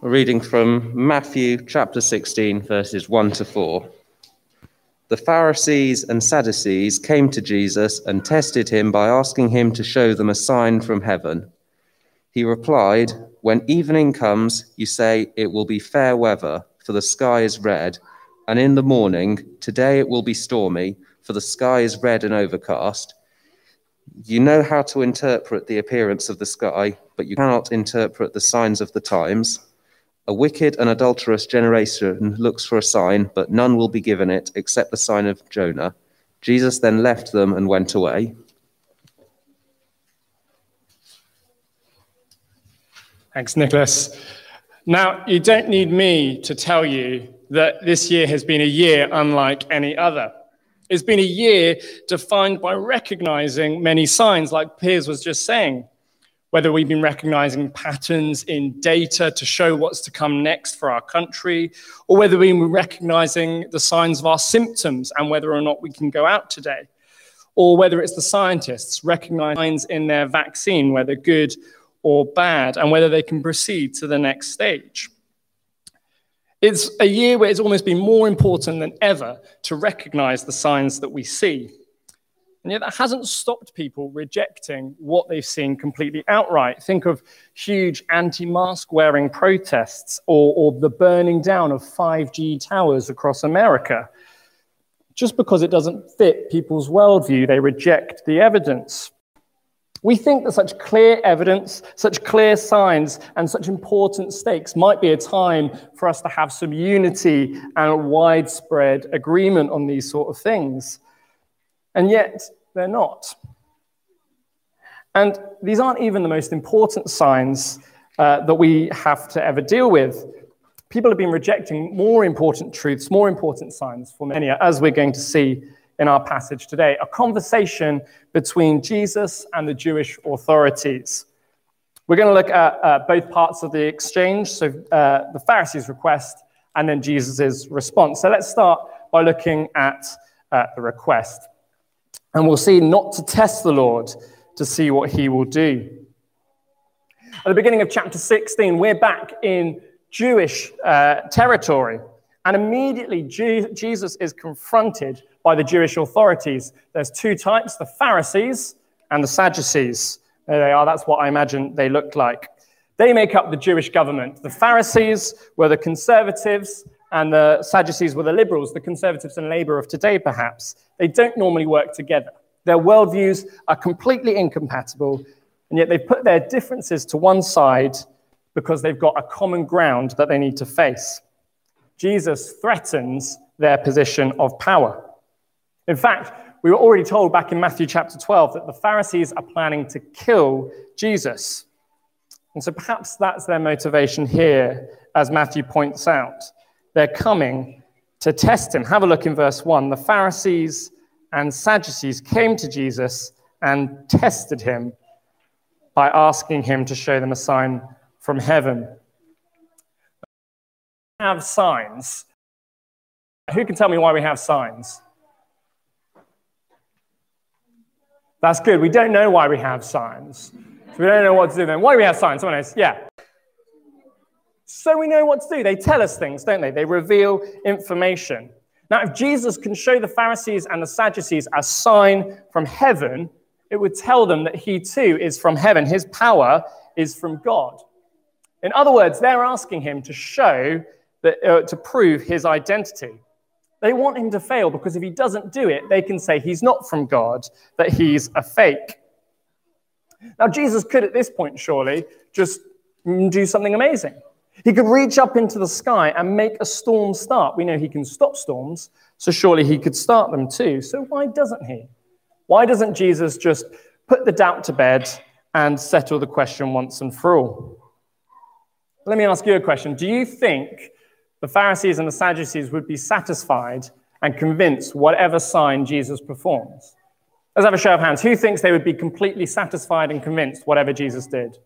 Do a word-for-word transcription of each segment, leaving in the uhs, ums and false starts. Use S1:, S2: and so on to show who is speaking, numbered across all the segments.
S1: A reading from Matthew chapter sixteen, verses one to four. The Pharisees and Sadducees came to Jesus and tested him by asking him to show them a sign from heaven. He replied, "When evening comes, you say it will be fair weather, for the sky is red, and in the morning, today it will be stormy, for the sky is red and overcast. You know how to interpret the appearance of the sky, but you cannot interpret the signs of the times. A wicked and adulterous generation looks for a sign, but none will be given it except the sign of Jonah." Jesus then left them and went away.
S2: Thanks, Nicholas. Now, you don't need me to tell you that this year has been a year unlike any other. It's been a year defined by recognizing many signs, like Piers was just saying. Whether we've been recognizing patterns in data to show what's to come next for our country, or whether we've been recognizing the signs of our symptoms and whether or not we can go out today, or whether it's the scientists recognizing signs in their vaccine, whether good or bad, and whether they can proceed to the next stage. It's a year where it's almost been more important than ever to recognize the signs that we see. And yet that hasn't stopped people rejecting what they've seen completely outright. Think of huge anti-mask wearing protests or, or the burning down of five G towers across America. Just because it doesn't fit people's worldview, they reject the evidence. We think that such clear evidence, such clear signs, and such important stakes might be a time for us to have some unity and widespread agreement on these sort of things. And yet, they're not. And these aren't even the most important signs uh, that we have to ever deal with. People have been rejecting more important truths, more important signs for millennia, as we're going to see in our passage today. A conversation between Jesus and the Jewish authorities. We're going to look at uh, both parts of the exchange, so uh, the Pharisees' request and then Jesus' response. So let's start by looking at uh, the request. And we'll see not to test the Lord to see what he will do. At the beginning of chapter sixteen, we're back in Jewish uh, territory. And immediately Je- Jesus is confronted by the Jewish authorities. There's two types, the Pharisees and the Sadducees. There they are, that's what I imagine they looked like. They make up the Jewish government. The Pharisees were the conservatives, and the Sadducees were the liberals, the conservatives and Labour of today, perhaps. They don't normally work together. Their worldviews are completely incompatible, and yet they've put their differences to one side because they've got a common ground that they need to face. Jesus threatens their position of power. In fact, we were already told back in Matthew chapter twelve that the Pharisees are planning to kill Jesus. And so perhaps that's their motivation here, as Matthew points out. They're coming to test him. Have a look in verse one. The Pharisees and Sadducees came to Jesus and tested him by asking him to show them a sign from heaven. We have signs. Who can tell me why we have signs? That's good. We don't know why we have signs. So we don't know what to do then. Why do we have signs? Someone else? Yeah. So we know what to do. They tell us things, don't they? They reveal information. Now, if Jesus can show the Pharisees and the Sadducees a sign from heaven, it would tell them that he too is from heaven. His power is from God. In other words, they're asking him to show, that, uh, to prove his identity. They want him to fail because if he doesn't do it, they can say he's not from God, that he's a fake. Now, Jesus could at this point, surely, just do something amazing. He could reach up into the sky and make a storm start. We know he can stop storms, so surely he could start them too. So why doesn't he? Why doesn't Jesus just put the doubt to bed and settle the question once and for all? Let me ask you a question. Do you think the Pharisees and the Sadducees would be satisfied and convinced whatever sign Jesus performs? Let's have a show of hands. Who thinks they would be completely satisfied and convinced whatever Jesus did?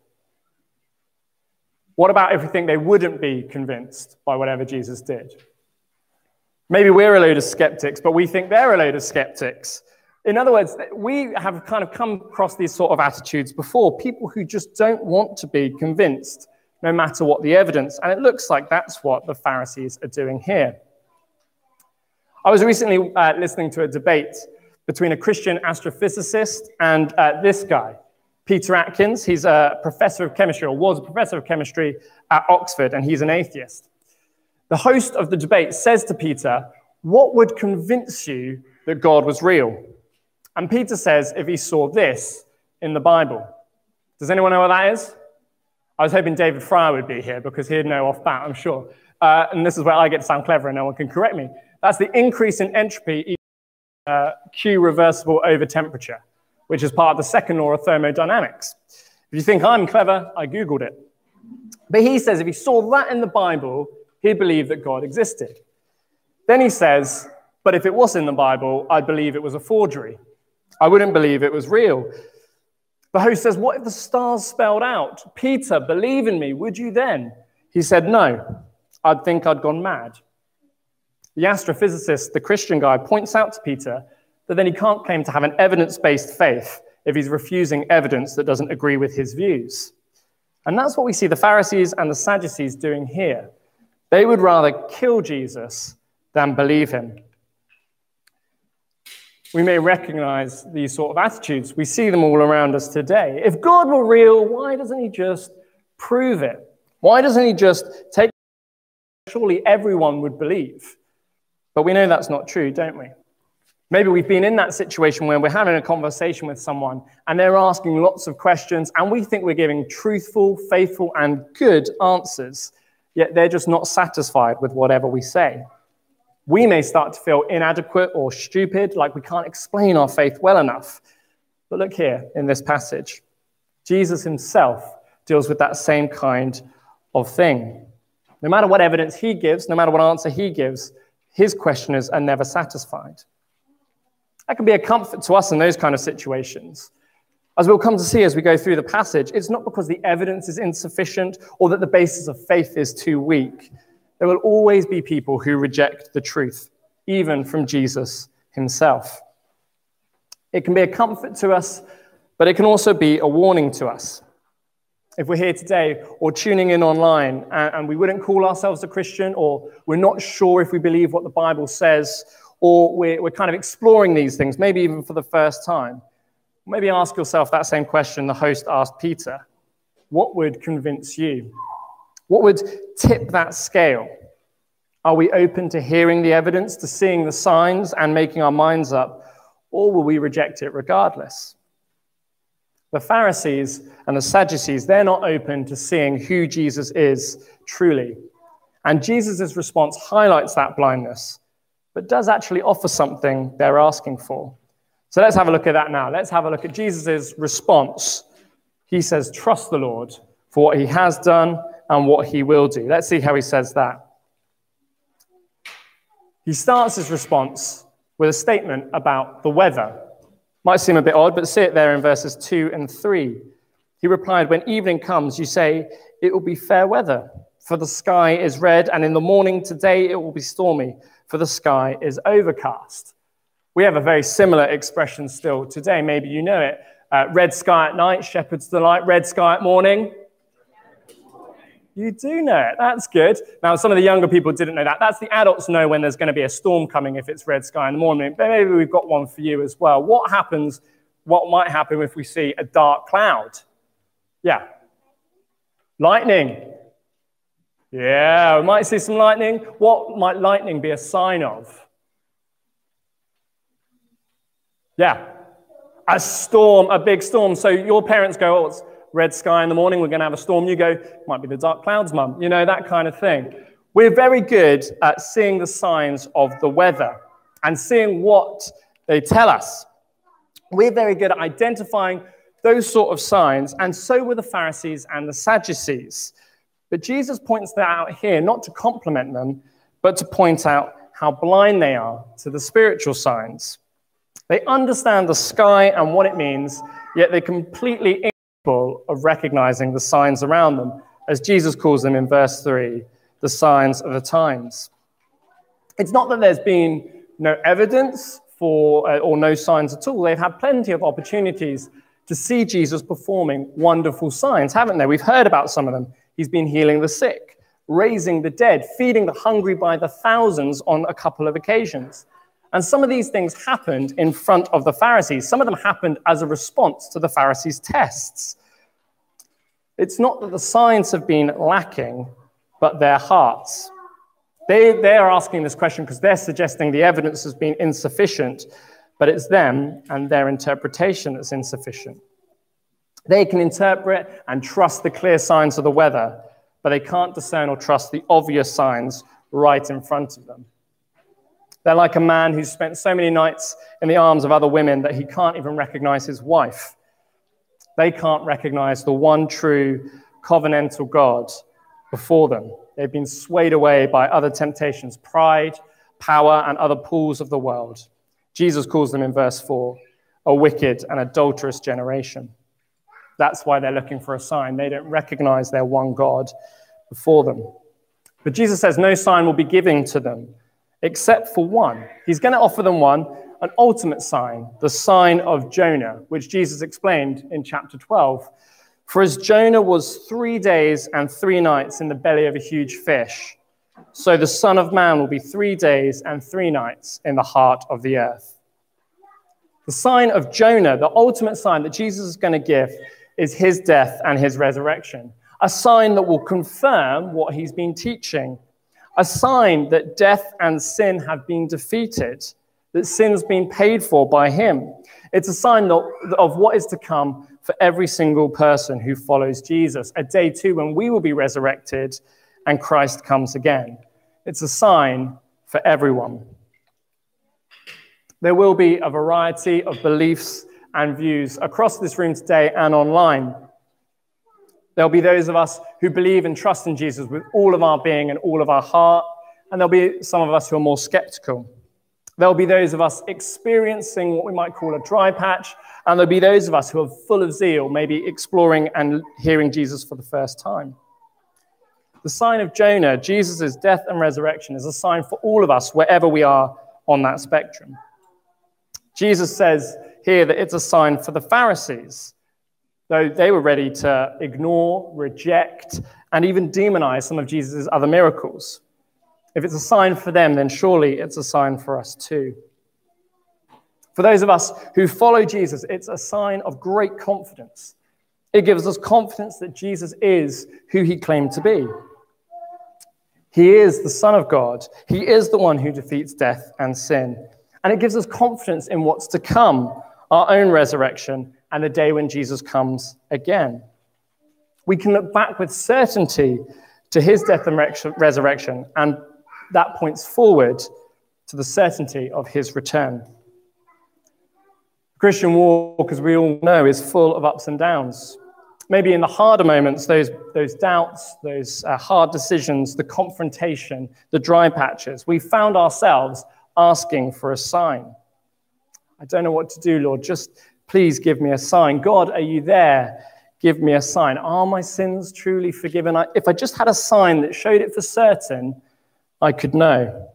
S2: What about if we think they wouldn't be convinced by whatever Jesus did? Maybe we're a load of skeptics, but we think they're a load of skeptics. In other words, we have kind of come across these sort of attitudes before, people who just don't want to be convinced. no matter what the evidence. And it looks like that's what the Pharisees are doing here. I was recently uh, listening to a debate between a Christian astrophysicist and uh, this guy, Peter Atkins. He's a professor of chemistry, or was a professor of chemistry at Oxford, and he's an atheist. The host of the debate says to Peter, "What would convince you that God was real?" And Peter says, if he saw this in the Bible. Does anyone know what that is? I was hoping David Fryer would be here because he'd know off bat, I'm sure. Uh, and this is where I get to sound clever and no one can correct me. That's the increase in entropy, uh, Q reversible over temperature, which is part of the second law of thermodynamics. If you think I'm clever, I Googled it. But he says if he saw that in the Bible, he'd believe that God existed. Then he says, but if it was in the Bible, I'd believe it was a forgery. I wouldn't believe it was real. The host says, what if the stars spelled out, Peter, believe in me, would you then? He said, no, I'd think I'd gone mad. The astrophysicist, the Christian guy, points out to Peter that then he can't claim to have an evidence-based faith if he's refusing evidence that doesn't agree with his views. And that's what we see the Pharisees and the Sadducees doing here. They would rather kill Jesus than believe him. We may recognize these sort of attitudes. We see them all around us today. If God were real, why doesn't he just prove it? Why doesn't he just take it? Surely everyone would believe. But we know that's not true, don't we? Maybe we've been in that situation where we're having a conversation with someone and they're asking lots of questions and we think we're giving truthful, faithful, and good answers, yet they're just not satisfied with whatever we say. We may start to feel inadequate or stupid, like we can't explain our faith well enough. But look here in this passage. Jesus himself deals with that same kind of thing. No matter what evidence he gives, no matter what answer he gives, his questioners are never satisfied. That can be a comfort to us in those kind of situations. As we'll come to see as we go through the passage, it's not because the evidence is insufficient or that the basis of faith is too weak. There will always be people who reject the truth, even from Jesus himself. It can be a comfort to us, but it can also be a warning to us. If we're here today or tuning in online and, and we wouldn't call ourselves a Christian, or we're not sure if we believe what the Bible says, or we're, we're kind of exploring these things, maybe even for the first time, maybe ask yourself that same question the host asked Peter. What would convince you? What would tip that scale? Are we open to hearing the evidence, to seeing the signs and making our minds up, or will we reject it regardless? The Pharisees and the Sadducees, they're not open to seeing who Jesus is truly. And Jesus' response highlights that blindness, but does actually offer something they're asking for. So let's have a look at that now. Let's have a look at Jesus' response. He says, trust the Lord for what he has done and what he will do. Let's see how he says that. He starts his response with a statement about the weather. Might seem a bit odd, but see it there in verses two and three. He replied, when evening comes, you say, it will be fair weather, for the sky is red, and in the morning today it will be stormy, for the sky is overcast. We have a very similar expression still today. Maybe you know it. Uh, red sky at night, shepherd's delight. Red sky at morning. You do know it. That's good. Now, some of the younger people didn't know that. That's the adults know when there's going to be a storm coming if it's red sky in the morning. But maybe we've got one for you as well. What happens, what might happen if we see a dark cloud? Yeah. Lightning. Yeah, we might see some lightning. What might lightning be a sign of? Yeah. A storm, a big storm. So your parents go, oh, it's red sky in the morning, we're going to have a storm. You go, might be the dark clouds, mum. You know, that kind of thing. We're very good at seeing the signs of the weather and seeing what they tell us. We're very good at identifying those sort of signs, and so were the Pharisees and the Sadducees. But Jesus points that out here, not to compliment them, but to point out how blind they are to the spiritual signs. They understand the sky and what it means, yet they're completely of recognizing the signs around them, as Jesus calls them in verse three, the signs of the times. It's not that there's been no evidence for, uh, or no signs at all. They've had plenty of opportunities to see Jesus performing wonderful signs, haven't they? We've heard about some of them. He's been healing the sick, raising the dead, feeding the hungry by the thousands on a couple of occasions. And some of these things happened in front of the Pharisees. Some of them happened as a response to the Pharisees' tests. It's not that the signs have been lacking, but their hearts. They, they are asking this question because they're suggesting the evidence has been insufficient, but it's them and their interpretation that's insufficient. They can interpret and trust the clear signs of the weather, but they can't discern or trust the obvious signs right in front of them. They're like a man who's spent so many nights in the arms of other women that he can't even recognize his wife. They can't recognize the one true covenantal God before them. They've been swayed away by other temptations, pride, power, and other pulls of the world. Jesus calls them in verse four, a wicked and adulterous generation. That's why they're looking for a sign. They don't recognize their one God before them. But Jesus says no sign will be given to them except for one. He's going to offer them one, an ultimate sign, the sign of Jonah, which Jesus explained in chapter twelve. For as Jonah was three days and three nights in the belly of a huge fish, so the Son of Man will be three days and three nights in the heart of the earth. The sign of Jonah, the ultimate sign that Jesus is going to give, is his death and his resurrection, a sign that will confirm what he's been teaching, a sign that death and sin have been defeated, that sin's been paid for by him. It's a sign of what is to come for every single person who follows Jesus, a day too when we will be resurrected and Christ comes again. It's a sign for everyone. There will be a variety of beliefs and views across this room today and online. There'll be those of us who believe and trust in Jesus with all of our being and all of our heart, and there'll be some of us who are more skeptical. There'll be those of us experiencing what we might call a dry patch, and there'll be those of us who are full of zeal, maybe exploring and hearing Jesus for the first time. The sign of Jonah, Jesus' death and resurrection, is a sign for all of us, wherever we are on that spectrum. Jesus says here that it's a sign for the Pharisees, though they were ready to ignore, reject, and even demonize some of Jesus' other miracles. If it's a sign for them, then surely it's a sign for us too. For those of us who follow Jesus, it's a sign of great confidence. It gives us confidence that Jesus is who he claimed to be. He is the Son of God. He is the one who defeats death and sin. And it gives us confidence in what's to come, our own resurrection, and the day when Jesus comes again. We can look back with certainty to his death and resurrection, and that points forward to the certainty of his return. The Christian walk, as we all know, is full of ups and downs. Maybe in the harder moments, those, those doubts, those uh, hard decisions, the confrontation, the dry patches, we found ourselves asking for a sign. I don't know what to do, Lord. Just please give me a sign. God, are you there? Give me a sign. Are my sins truly forgiven? I, if I just had a sign that showed it for certain, I could know.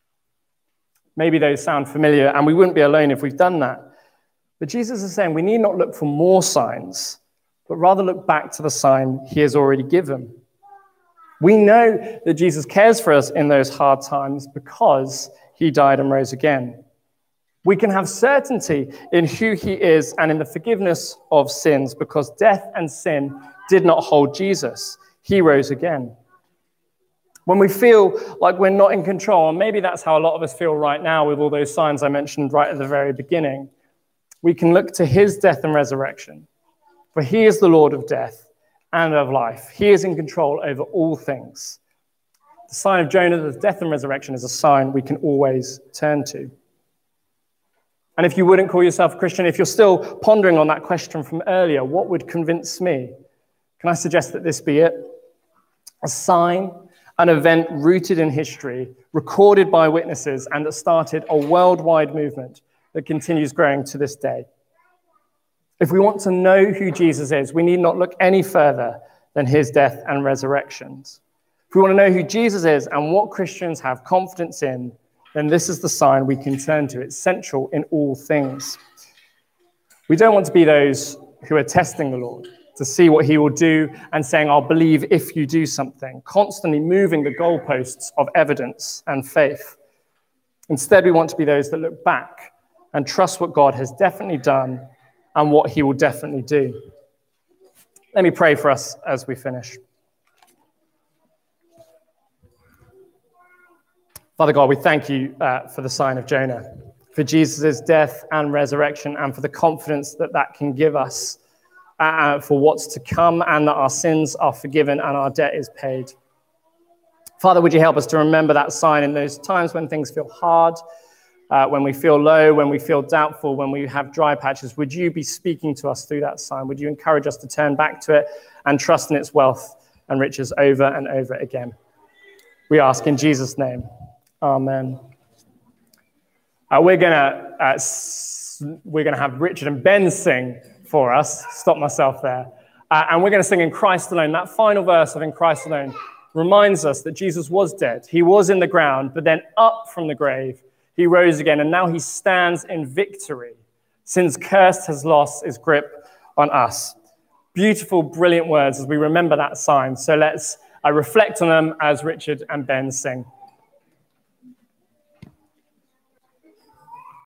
S2: Maybe those sound familiar, and we wouldn't be alone if we've done that. But Jesus is saying we need not look for more signs, but rather look back to the sign he has already given. We know that Jesus cares for us in those hard times because he died and rose again. We can have certainty in who he is and in the forgiveness of sins because death and sin did not hold Jesus. He rose again. When we feel like we're not in control, and maybe that's how a lot of us feel right now with all those signs I mentioned right at the very beginning, we can look to his death and resurrection. For he is the Lord of death and of life. He is in control over all things. The sign of Jonah, the death and resurrection, is a sign we can always turn to. And if you wouldn't call yourself a Christian, if you're still pondering on that question from earlier, what would convince me? Can I suggest that this be it? A sign, an event rooted in history, recorded by witnesses, and that started a worldwide movement that continues growing to this day. If we want to know who Jesus is, we need not look any further than his death and resurrections. If we want to know who Jesus is and what Christians have confidence in, then this is the sign we can turn to. It's central in all things. We don't want to be those who are testing the Lord to see what he will do and saying, I'll believe if you do something, constantly moving the goalposts of evidence and faith. Instead, we want to be those that look back and trust what God has definitely done and what he will definitely do. Let me pray for us as we finish. Father God, we thank you uh, for the sign of Jonah, for Jesus' death and resurrection, and for the confidence that that can give us uh, for what's to come, and that our sins are forgiven and our debt is paid. Father, would you help us to remember that sign in those times when things feel hard, uh, when we feel low, when we feel doubtful, when we have dry patches? Would you be speaking to us through that sign? Would you encourage us to turn back to it and trust in its wealth and riches over and over again? We ask in Jesus' name. Amen. Uh, we're gonna uh, s- we're gonna have Richard and Ben sing for us. Stop myself there, uh, and we're gonna sing "In Christ Alone." That final verse of "In Christ Alone" reminds us that Jesus was dead. He was in the ground, but then up from the grave, he rose again, and now he stands in victory. Since cursed has lost its grip on us. Beautiful, brilliant words as we remember that sign. So let's uh, reflect on them as Richard and Ben sing.